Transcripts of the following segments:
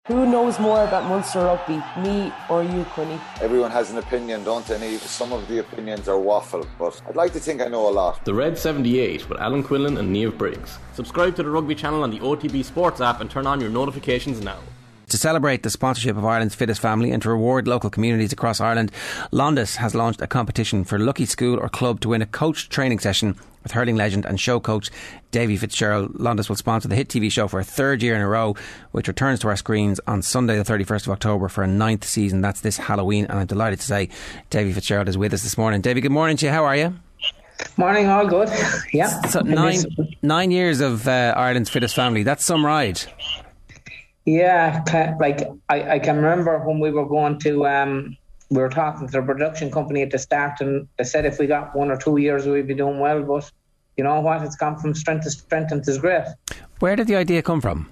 Who knows more about Munster rugby, me or you, Quinny? Everyone has an opinion, don't they? Some of the opinions are waffle, but I'd like to think I know a lot. The Red 78 with Alan Quinlan and Niamh Briggs. Subscribe to the Rugby channel on the OTB Sports app and turn on your notifications now. To celebrate the sponsorship of Ireland's fittest family and to reward local communities across Ireland, Londis has launched a competition for lucky school or club to win a coached training session with hurling legend and show coach Davy Fitzgerald. Londis will sponsor the hit TV show for a third year in a row, which returns to our screens on Sunday the 31st of October for a 9th season. That's this Halloween, and I'm delighted to say Davy Fitzgerald is with us this morning. Davy, good morning to you. How are you? Morning, all good. Yeah. So 9 years of Ireland's fittest family. That's some ride. Yeah, like I can remember when we were going to, we were talking to the production company at the start, and they said if we got 1 or 2 years we'd be doing well, but you know what, it's gone from strength to strength and it's great. Where did the idea come from?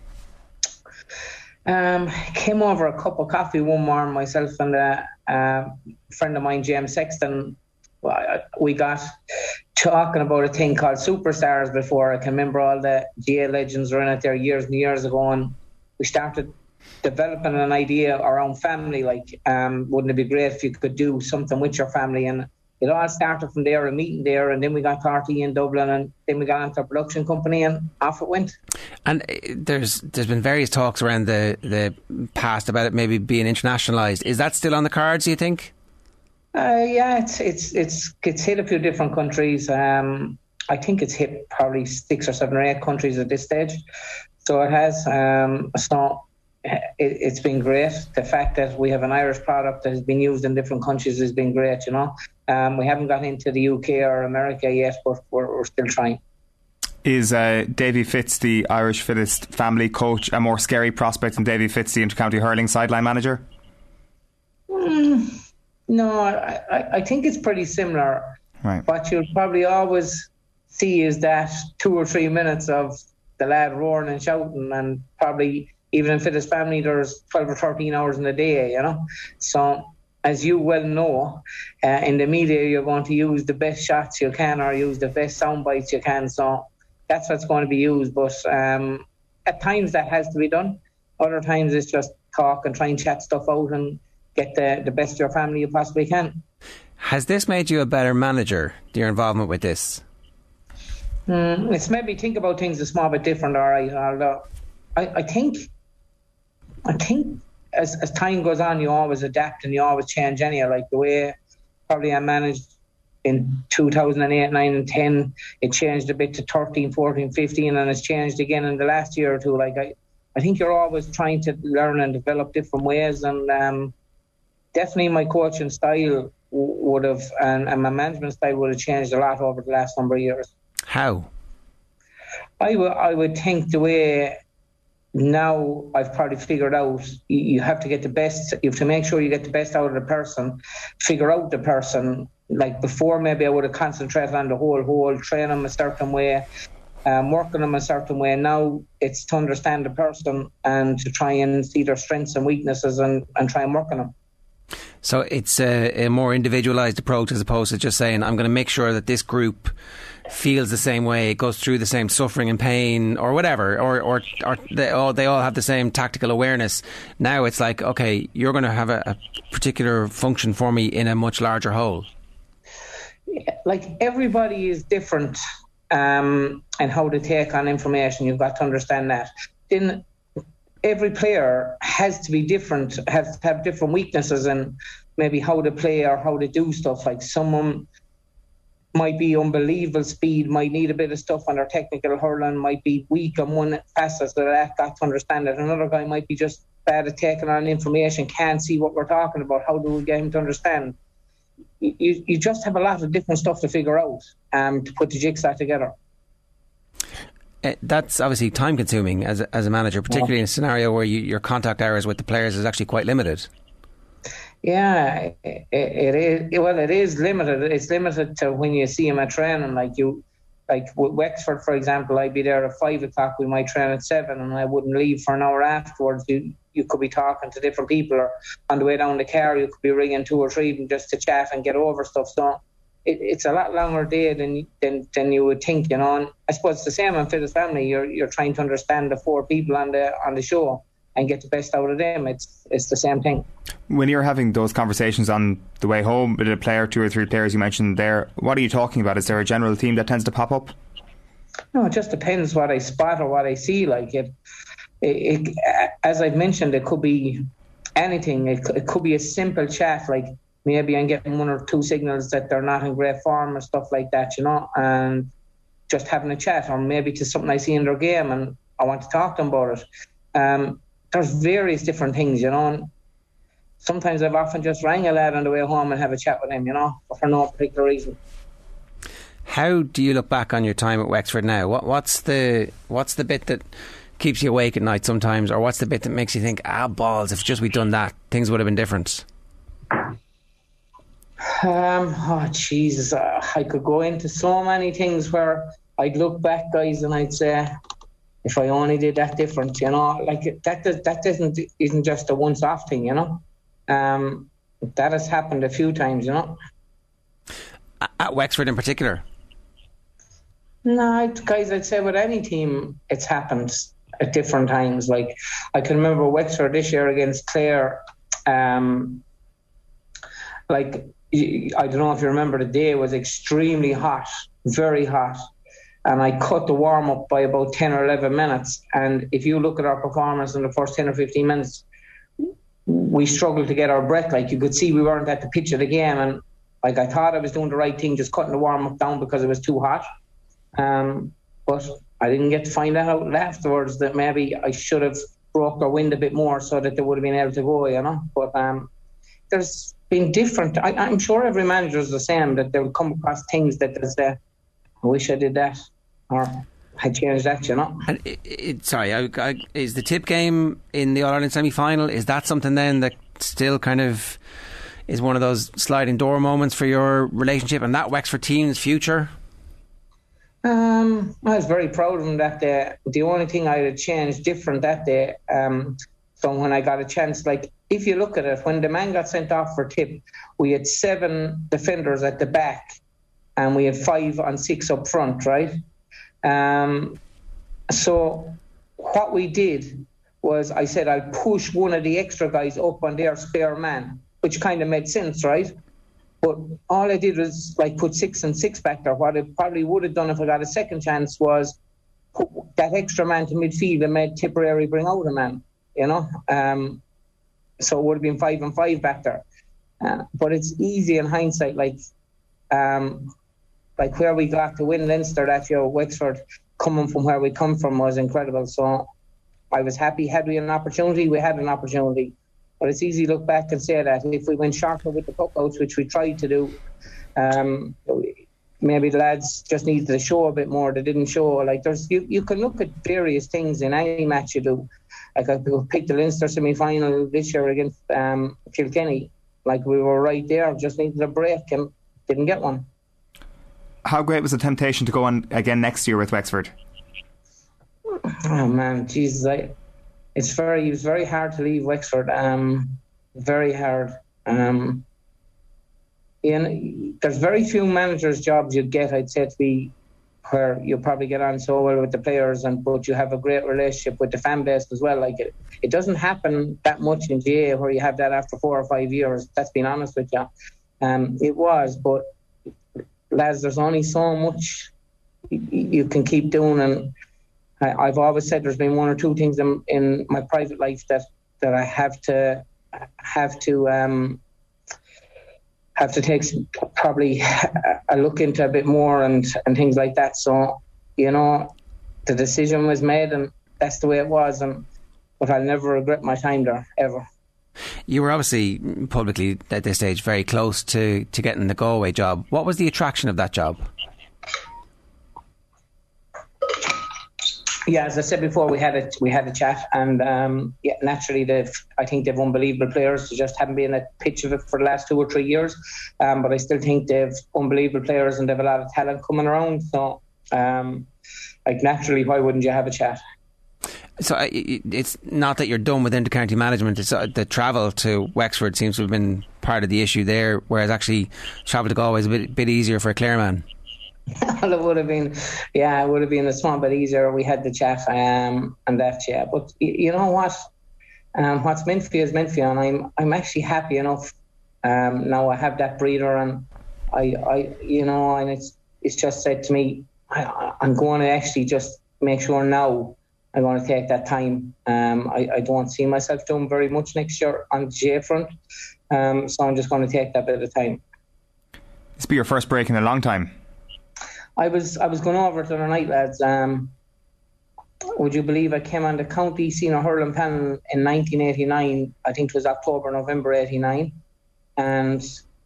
Came over a cup of coffee one morning, myself and a friend of mine, James Sexton. We got talking about a thing called Superstars before. I can remember all the GA legends were in it there years and years ago, and we started developing an idea around family, like wouldn't it be great if you could do something with your family? And it all started from there, a meeting there, and then we got party in Dublin, and then we got into a production company, and off it went. And there's been various talks around the past about it maybe being internationalised. Is that still on the cards, do you think? Yeah, it's hit a few different countries. I think it's hit probably 6 or 7 or 8 countries at this stage. So it has. So it's been great. The fact that we have an Irish product that has been used in different countries has been great, you know. We haven't got into the UK or America yet, but we're still trying. Is Davy Fitz, the Irish fittest family coach, a more scary prospect than Davy Fitz, the intercounty hurling sideline manager? No, I think it's pretty similar. Right. What you'll probably always see is that 2 or 3 minutes of the lad roaring and shouting, and probably even in fittest family there's 12 or 13 hours in a day, you know. So as you well know, in the media you're going to use the best shots you can or use the best sound bites you can, so that's what's going to be used. But at times that has to be done. Other times it's just talk and try and chat stuff out and get the best of your family you possibly can. Has this made you a better manager, your involvement with this? It's made me think about things a small bit different, all right. Although I think as time goes on, you always adapt and you always change anyhow. Like the way probably I managed in 2008, 9 and 10, it changed a bit to 13, 14, 15, and it's changed again in the last year or two. Like I think you're always trying to learn and develop different ways, and definitely my coaching style would have, and my management style would have changed a lot over the last number of years. How? I would think the way now I've probably figured out you have to get the best, you have to make sure you get the best out of the person, figure out the person. Like before, maybe I would have concentrated on the whole, train them a certain way, working them a certain way. Now it's to understand the person and to try and see their strengths and weaknesses and try and work on them. So it's a more individualised approach as opposed to just saying, I'm going to make sure that this group feels the same way, goes through the same suffering and pain or whatever, or they all have the same tactical awareness. Now it's like, okay, you're going to have a particular function for me in a much larger whole. Yeah, like everybody is different and how they take on information. You've got to understand that. Then every player has to be different, has to have different weaknesses and maybe how they play or how they do stuff. Like someone might be unbelievable speed, might need a bit of stuff on their technical hurling, might be weak on one facet, so that got to understand it. Another guy might be just bad at taking on information, can't see what we're talking about. How do we get him to understand? You just have a lot of different stuff to figure out to put the jigsaw together. That's obviously time consuming as a manager, particularly in a scenario where your contact hours with the players is actually quite limited. Yeah, it is. Well, it is limited. It's limited to when you see him at training. Like with Wexford, for example, I'd be there at 5 o'clock. We might train at 7, and I wouldn't leave for an hour afterwards. You could be talking to different people, or on the way down the car, you could be ringing 2 or 3 of them just to chat and get over stuff. So it's a lot longer day than you would think, you know. And I suppose it's the same on Fittest Family. You're trying to understand the 4 people on the show. and get the best out of them. It's the same thing. When you're having those conversations on the way home with a player, 2 or 3 players you mentioned there, what are you talking about? Is there a general theme that tends to pop up? No, it just depends what I spot or what I see. Like it as I've mentioned, it could be anything. It could be a simple chat, like maybe I'm getting 1 or 2 signals that they're not in great form or stuff like that, and just having a chat, or maybe to something I see in their game and I want to talk to them about it. There's various different things, and sometimes I've often just rang a lad on the way home and have a chat with him, for no particular reason. How do you look back on your time at Wexford now? What's the bit that keeps you awake at night sometimes, or what's the bit that makes you think, balls, if just we'd done that, things would have been different? Jesus, I could go into so many things where I'd look back, guys, and I'd say, if I only did that different, like that isn't just a once-off thing, that has happened a few times, At Wexford in particular? No, guys, I'd say with any team, it's happened at different times. Like, I can remember Wexford this year against Clare. Like, I don't know if you remember, the day was extremely hot, very hot. And I cut the warm-up by about 10 or 11 minutes. And if you look at our performance in the first 10 or 15 minutes, we struggled to get our breath. Like, you could see we weren't at the pitch of the game. And, like, I thought I was doing the right thing, just cutting the warm-up down because it was too hot. But I didn't get to find out afterwards that maybe I should have broke their wind a bit more so that they would have been able to go, But there's been different. I'm sure every manager is the same, that they will come across things that they say, I wish I did that, or I changed that, And is the tip game in the All-Ireland semi-final, is that something then that still kind of is one of those sliding door moments for your relationship and that Wexford team's future? I was very proud of them that day. The only thing I had changed different that day, so when I got a chance, like, if you look at it, when the man got sent off for tip, we had 7 defenders at the back and we had 5 on 6 up front, right? So what we did was, I said, I'll push one of the extra guys up on their spare man, which kind of made sense, right? But all I did was, like, put 6 and 6 back there. What I probably would have done if I got a second chance was put that extra man to midfield and made Tipperary bring out a man, so it would have been 5 and 5 back there. But it's easy in hindsight, like where we got to win Leinster that year, Wexford, coming from where we come from, was incredible. So I was happy. Had we an opportunity, we had an opportunity. But it's easy to look back and say that if we went sharper with the puckouts, which we tried to do, maybe the lads just needed to show a bit more. They didn't show. Like, you can look at various things in any match you do. Like, I picked the Leinster semi-final this year against Kilkenny. Like, we were right there, just needed a break and didn't get one. How great was the temptation to go on again next year with Wexford? Oh man, Jesus, it was very hard to leave Wexford. Very hard. There's very few managers' jobs you'd get, I'd say, to be where you probably get on so well with the players, but you have a great relationship with the fan base as well. Like, it doesn't happen that much in GA where you have that after 4 or 5 years. That's being honest with you. It was, but lads, there's only so much you can keep doing, and I've always said there's been 1 or 2 things in my private life that I have to take probably a look into a bit more and things like that. So, the decision was made and that's the way it was. But I'll never regret my time there, ever. You were obviously publicly at this stage very close to getting the Galway job. What was the attraction of that job? Yeah, as I said before, we had a chat, and naturally, I think they've unbelievable players. They just haven't been at the pitch of it for the last 2 or 3 years, but I still think they've unbelievable players and they've a lot of talent coming around. So, naturally, why wouldn't you have a chat? So it's not that you're done with inter-county management. It's the travel to Wexford seems to have been part of the issue there, whereas actually travel to Galway is a bit easier for a Clare man. Well, it would have been a small bit easier. We had the chat and that, yeah. But you know what? What's meant for you is meant for you, and I'm actually happy enough. Now I have that breather, and I and it's just said to me, I'm going to actually just make sure now I'm going to take that time. I don't see myself doing very much next year on the GA front, so I'm just going to take that bit of time. This will be your first break in a long time. I was going over to the night, lads. Would you believe I came on the county senior hurling panel in 1989? I think it was October, November 89, and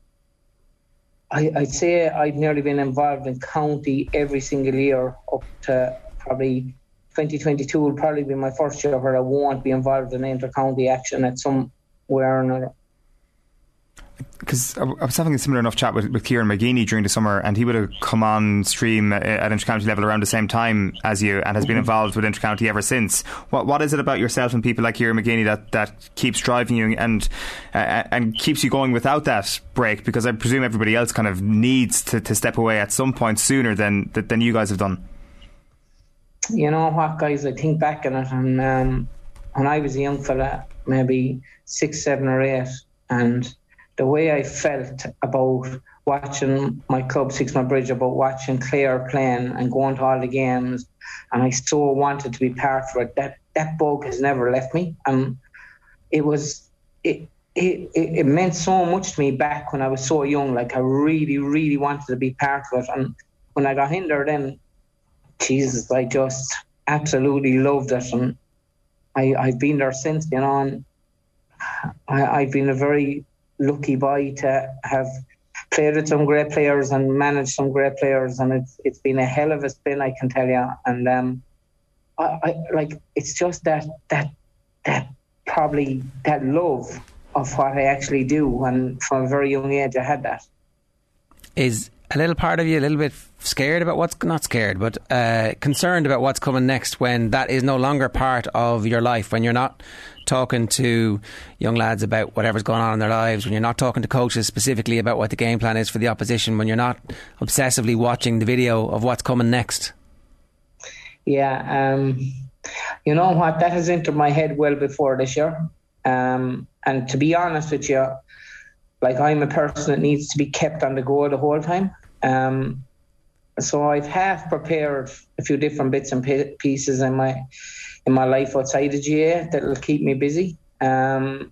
I'd say I've nearly been involved in county every single year up to probably 2022 will probably be my first year where I won't be involved in inter-county action at somewhere or another. Because I was having a similar enough chat with Kieran McGeeney during the summer, and he would have come on stream at inter-county level around the same time as you, and has been involved with inter-county ever since. What is it about yourself and people like Kieran McGeeney that keeps driving you and keeps you going without that break? Because I presume everybody else kind of needs to step away at some point sooner than you guys have done. You know what, guys, I think back on it, and when I was a young fella, maybe 6, 7 or 8, and the way I felt about watching my club, Six Mile Bridge, about watching Clare playing and going to all the games, and I so wanted to be part of it, that bug has never left me. And it meant so much to me back when I was so young. Like, I really, really wanted to be part of it. And when I got in there then, Jesus, I just absolutely loved it. And I've been there since, and I've been a very lucky boy to have played with some great players and managed some great players, and it's been a hell of a spin, I can tell you. And I like, it's just that probably that love of what I actually do, and from a very young age I had that. Is a little part of you a little bit scared about what's not scared, but concerned about what's coming next when that is no longer part of your life, when you're not talking to young lads about whatever's going on in their lives, when you're not talking to coaches specifically about what the game plan is for the opposition, when you're not obsessively watching the video of what's coming next? Yeah, you know what, that has entered my head well before this year, and to be honest with you, like, I'm a person that needs to be kept on the go the whole time. So I've half prepared a few different bits and pieces in my life outside the GA that'll keep me busy. Like,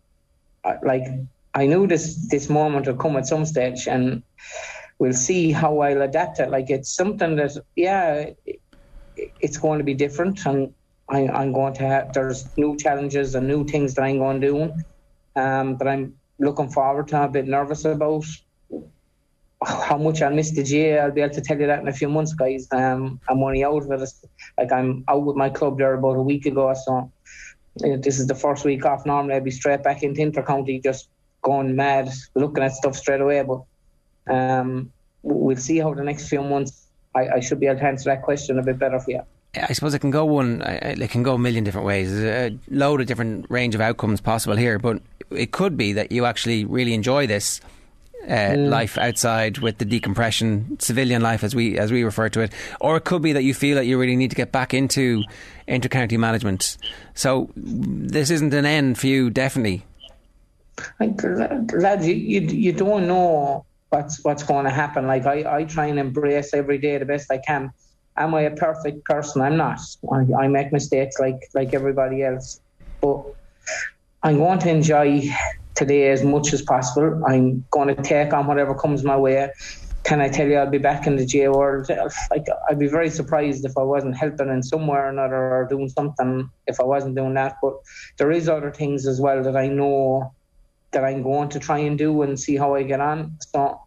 I knew this moment would come at some stage, and we'll see how I'll adapt it. Like, it's something that, yeah, it's going to be different, and I'm going to have, there's new challenges and new things that I'm going to do, that I'm looking forward to. I'm a bit nervous about how much I'll miss the GA. I'll be able to tell you that in a few months, guys. I'm only out with it. Like, I'm out with my club there about a week ago, so this is the first week off. Normally I'd be straight back into inter-county, just going mad, looking at stuff straight away. But we'll see how the next few months, I should be able to answer that question a bit better for you. I suppose it can go a million different ways. There's a load of different range of outcomes possible here, but it could be that you actually really enjoy this life outside with the decompression, civilian life as we refer to it, or it could be that you feel that you really need to get back into inter-county management. So this isn't an end for you, definitely. Like, lads, you don't know what's going to happen. Like, I try and embrace every day the best I can. Am I a perfect person? I'm not. I make mistakes like everybody else, but I'm going to enjoy today as much as possible. I'm going to take on whatever comes my way. Can I tell you I'll be back in the GA world? Like, I'd be very surprised if I wasn't helping in somewhere or another, or doing something if I wasn't doing that. But there is other things as well that I know that I'm going to try and do and see how I get on. So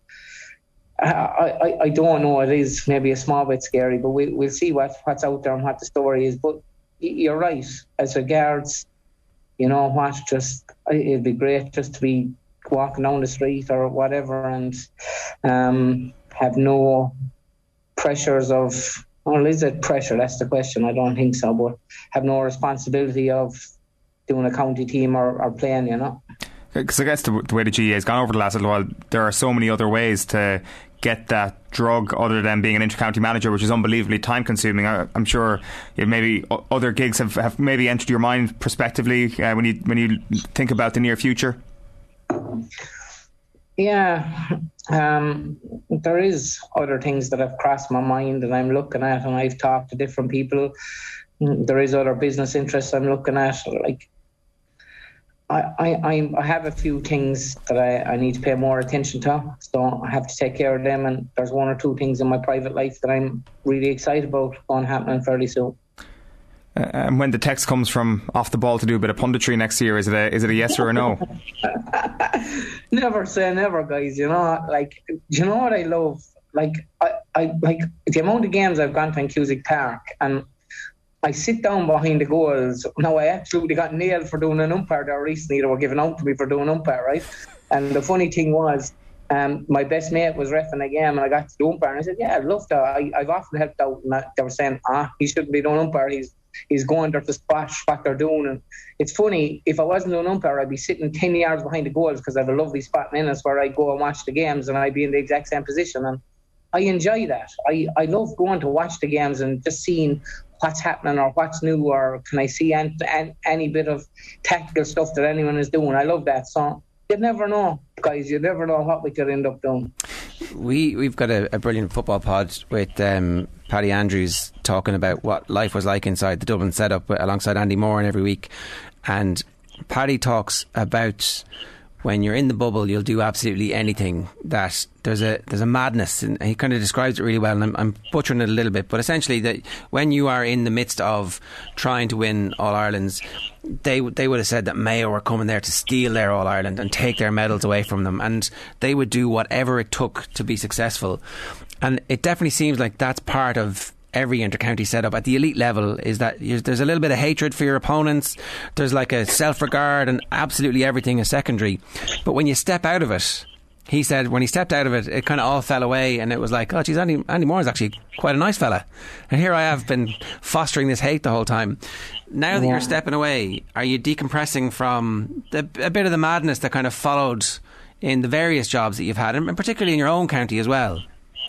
I don't know, it is maybe a small bit scary, but we'll see what's out there and what the story is. But you're right, as regards, you know what, just it'd be great just to be walking down the street or whatever and have no pressures of, well, is it pressure? That's the question. I don't think so, but have no responsibility of doing a county team or playing, you know. Because I guess the way the GAA has gone over the last little while, there are so many other ways to get that drug other than being an inter-county manager, which is unbelievably time consuming. I'm sure maybe other gigs have maybe entered your mind prospectively when you think about the near future. Yeah, there is other things that have crossed my mind that I'm looking at, and I've talked to different people. There is other business interests I'm looking at. Like, I have a few things that I need to pay more attention to, so I have to take care of them. And there's one or two things in my private life that I'm really excited about going happening fairly soon. And when the text comes from Off the Ball to do a bit of punditry next year, is it a yes or a no? Never say never, guys. You know, like, do you know what I love? Like, I like the amount of games I've gone to in Cusack Park, and I sit down behind the goals. Now, I absolutely got nailed for doing an umpire there recently. They were giving out to me for doing umpire, right? And the funny thing was, my best mate was reffing a game, and I got to do umpire. And I said, yeah, I'd love to. I've often helped out. And they were saying, he shouldn't be doing umpire. He's going there to squash what they're doing. And it's funny, if I wasn't doing umpire, I'd be sitting 10 yards behind the goals because I have a lovely spot in Ennis where I go and watch the games, and I'd be in the exact same position. And I enjoy that. I love going to watch the games and just seeing what's happening or what's new, or can I see any bit of tactical stuff that anyone is doing. I love that. So you never know, guys. You never know what we could end up doing. We've got a brilliant football pod with Paddy Andrews talking about what life was like inside the Dublin setup alongside Andy Moran every week. And Paddy talks about when you're in the bubble, you'll do absolutely anything. That there's a madness, and he kind of describes it really well. And I'm butchering it a little bit, but essentially that when you are in the midst of trying to win All Irelands, they would have said that Mayo were coming there to steal their All Ireland and take their medals away from them, and they would do whatever it took to be successful. And it definitely seems like that's part of every inter-county setup at the elite level, is that there's a little bit of hatred for your opponents, there's like a self-regard, and absolutely everything is secondary. But when you step out of it, he said when he stepped out of it, it kind of all fell away, and it was like, oh geez, Andy Moore is actually quite a nice fella, and here I have been fostering this hate the whole time. Now that you're stepping away, are you decompressing from a bit of the madness that kind of followed in the various jobs that you've had, and particularly in your own county as well?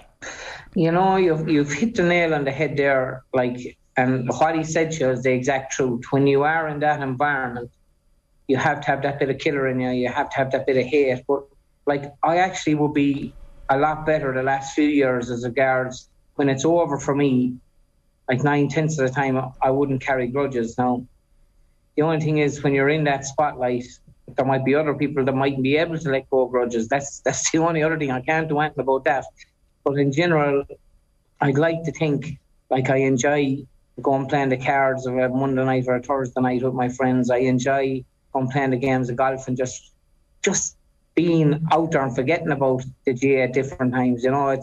You know, you've hit the nail on the head there. Like, and what he said to you is the exact truth. When you are in that environment, you have to have that bit of killer in you. You have to have that bit of hate. But like, I actually would be a lot better the last few years as regards when it's over for me. Like 9/10 of the time, I wouldn't carry grudges. Now, the only thing is, when you're in that spotlight, there might be other people that mightn't be able to let go of grudges. That's the only other thing. I can't do anything about that. But in general, I'd like to think like I enjoy going playing the cards of a Monday night or a Thursday night with my friends. I enjoy going playing the games of golf and just being out there and forgetting about the GAA at different times. You know,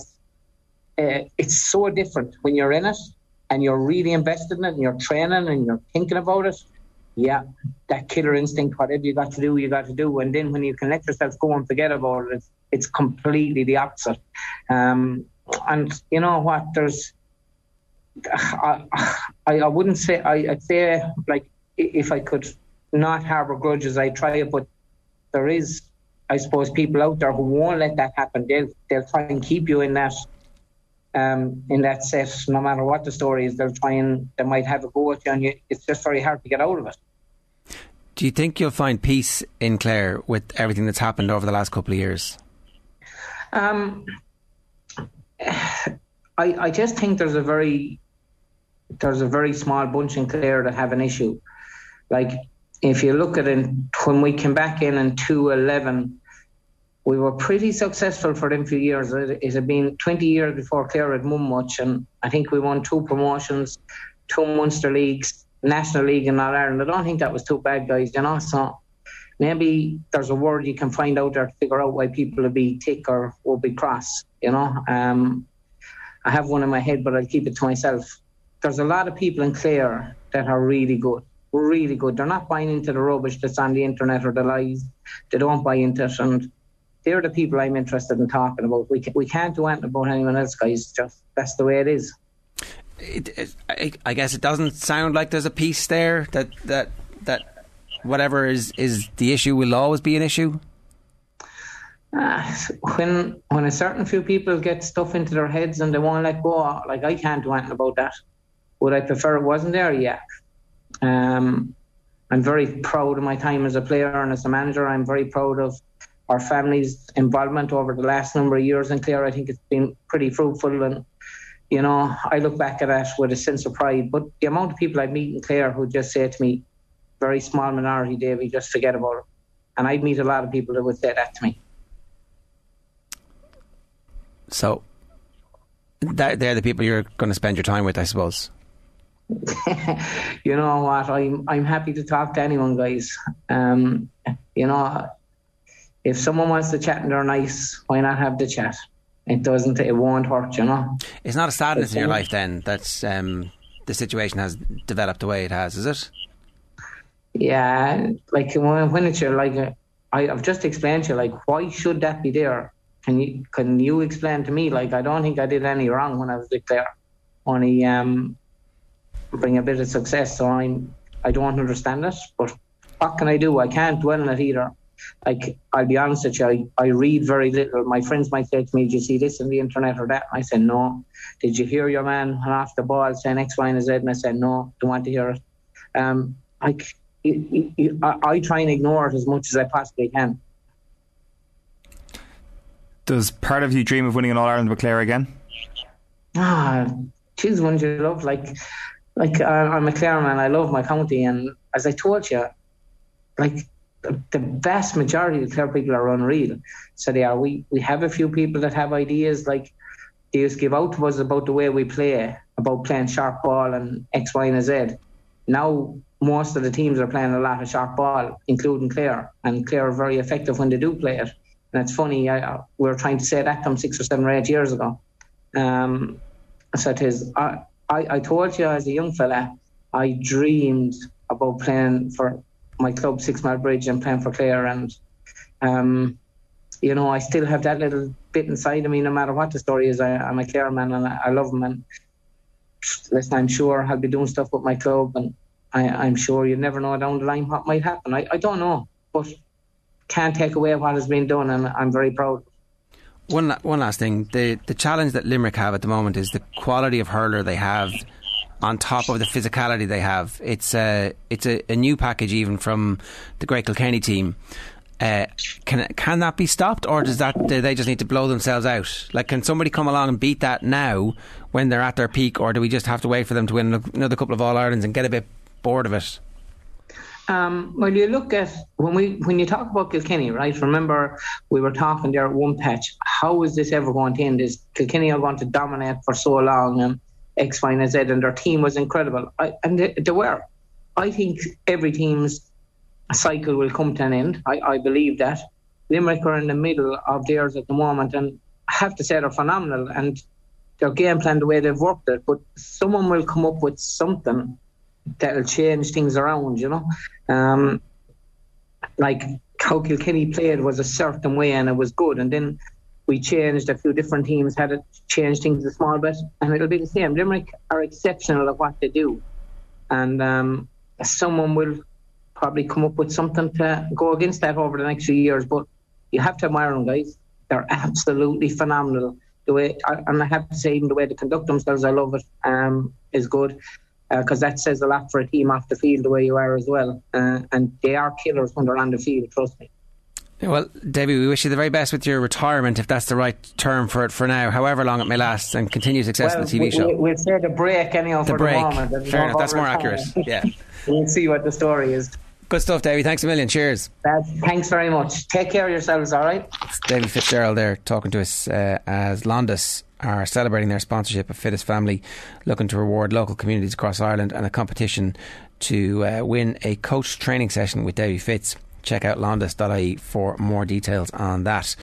it's so different when you're in it and you're really invested in it and you're training and you're thinking about it. Yeah, that killer instinct, whatever you got to do, you got to do. And then when you can let yourself go and forget about it, it's completely the opposite. And you know what? I wouldn't say, I'd say, like, if I could not harbour grudges, I'd try it. But there is, I suppose, people out there who won't let that happen. They'll try and keep you in that set, no matter what the story is. They might have a go at you, and it's just very hard to get out of it. Do you think you'll find peace in Clare with everything that's happened over the last couple of years? I just think there's a very small bunch in Clare that have an issue. Like, if you look at it, when we came back in 2011, we were pretty successful for them few years. It had been 20 years before Clare had won much, and I think we won 2 promotions, 2 Munster leagues, National League and All Ireland. I don't think that was too bad, guys, you know. So maybe there's a word you can find out there to figure out why people will be tick or will be cross, you know. I have one in my head, but I'll keep it to myself. There's a lot of people in Clare that are really good. They're not buying into the rubbish that's on the internet or the lies. They don't buy into it, and they're the people I'm interested in talking about. We can't do anything about anyone else, guys. Just that's the way it is. I guess it doesn't sound like there's a piece there that whatever is the issue will always be an issue? When a certain few people get stuff into their heads and they won't let go, like I can't do anything about that. Would I prefer it wasn't there? Yeah. I'm very proud of my time as a player and as a manager. I'm very proud of our family's involvement over the last number of years in Clare. I think it's been pretty fruitful, and you know, I look back at that with a sense of pride. But the amount of people I meet in Clare who just say to me, very small minority, Davy, just forget about it. And I'd meet a lot of people that would say that to me. So they're the people you're going to spend your time with, I suppose. You know what? I'm happy to talk to anyone, guys. You know, if someone wants to chat and they're nice, why not have the chat? It won't hurt, you know. It's not a sadness in your life then that's the situation has developed the way it has, is it? Yeah, like when it's like I've just explained to you, like, why should that be there? Can you explain to me? Like, I don't think I did any wrong when I was there. Only bring a bit of success, so I don't understand it. But what can I do? I can't dwell on it either. Like, I'll be honest with you, I read very little. My friends might say to me, "Did you see this on the internet or that?" I said, "No." "Did you hear your man off the ball saying X, Y, and Z?" And I said, "No, don't want to hear it." I try and ignore it as much as I possibly can. Does part of you dream of winning an All-Ireland with Clare again? Choose one you love. Like I'm a Clare man. I love my county, and as I told you, like the vast majority of Clare people are unreal. So they are. We have a few people that have ideas, like they just give out to us about the way we play, about playing sharp ball and X, Y, and Z. Now most of the teams are playing a lot of sharp ball, including Clare, and Clare are very effective when they do play it. And it's funny, we were trying to say that from 6 or 7 or 8 years ago. So it is. I told you as a young fella, I dreamed about playing for my club, Six Mile Bridge, and playing for Clare. And, you know, I still have that little bit inside of me, no matter what the story is. I'm a Clare man and I love them. And listen, I'm sure I'll be doing stuff with my club. And I'm sure you never know down the line what might happen. I don't know, but can't take away what has been done, and I'm very proud. One last thing, the challenge that Limerick have at the moment is the quality of hurler they have on top of the physicality they have. It's a new package even from the Great Kilkenny team. Can that be stopped, or do they just need to blow themselves out? Like, can somebody come along and beat that now when they're at their peak, or do we just have to wait for them to win another couple of All-Irelands and get a bit bored of it? Well, you look at when you talk about Kilkenny, right? Remember, we were talking there at one patch. How is this ever going to end? Is Kilkenny are going to dominate for so long, and X, Y, and Z, and their team was incredible. And they were. I think every team's cycle will come to an end. I believe that. Limerick are in the middle of theirs at the moment, and I have to say they're phenomenal. And their game plan, the way they've worked it, but someone will come up with something that'll change things around, you know. Like how Kilkenny played was a certain way and it was good, and then we changed. A few different teams had to change things a small bit, and it'll be the same. Limerick are exceptional at what they do, and someone will probably come up with something to go against that over the next few years. But you have to admire them, guys. They're absolutely phenomenal. The way, and I have to say, even the way they conduct themselves, I love it, is good. Because that says a lot for a team off the field, the way you are as well. And they are killers when they're on the field, trust me. Well, Davy, we wish you the very best with your retirement, if that's the right term for it for now, however long it may last, and continued success in the TV show. We'll say the break anyhow for the moment. Fair enough, that's more accurate. Yeah. We'll see what the story is. Good stuff, Davy. Thanks a million. Cheers. Thanks very much. Take care of yourselves, all right? It's Davy Fitzgerald there talking to us as Londis are celebrating their sponsorship of Fittest Family, looking to reward local communities across Ireland, and a competition to win a coach training session with Davy Fitz. Check out londis.ie for more details on that.